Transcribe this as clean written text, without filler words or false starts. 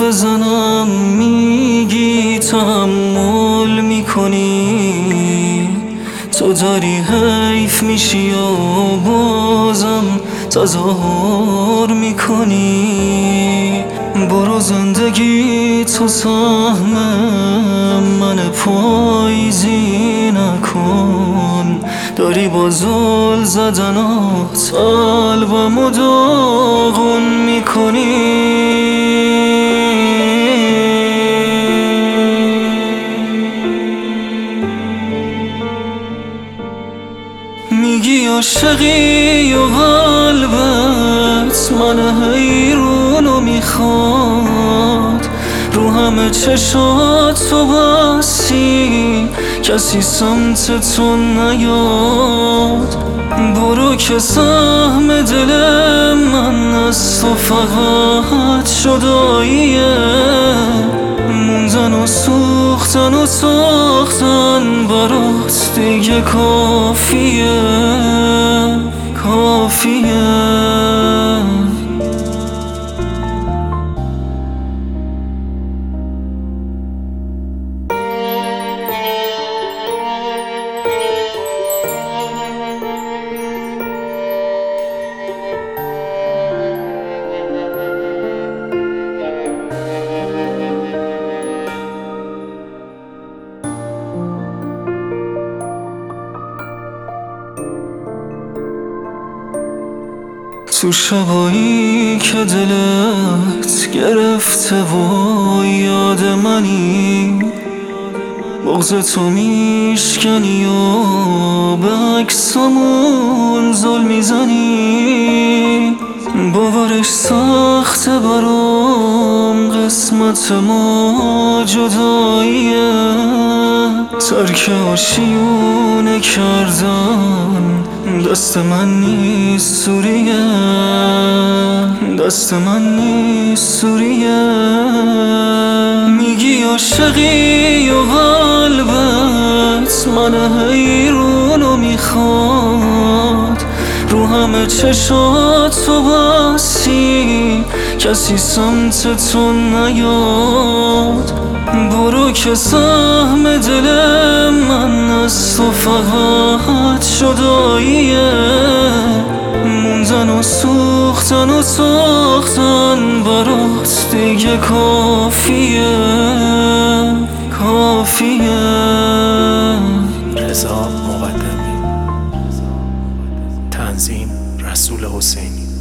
بزنم میگی تحمل میکنی، تو داری حیف میشی و بازم تظاهر میکنی. برو زندگی تو سهم من پاییزی نکن، داری با زل زدنات قلبمو داغون میکنی. میگی عاشقی و قلبت من حیرونو میخواد، رو همه چشات تو بستی کسی سمت تو نیاد. برو که سهم دل من از تو فقط جداییه، موندن و سوختن و ساختن برات دیگه کافیه کافیه. تو شبایی که دلت گرفته و یاد منی، بغض تو میشکنی و به عکسامون زل میزنی. باورش سخته برام قسمت ما جداییه، ترک آشیونه کردن دست من نیست سوریه، دست من نیست سوریه. میگی عاشقی و قلبت من حیرونو میخواد، رو همه چشات تو بستی کسی سمت تو نیاد. برو که سهم دل من از تو فقط جداییه، موندن و سوختن و ساختن برات دیگه کافیه کافیه. رضا مقدمی، تنظیم رسول حسینی.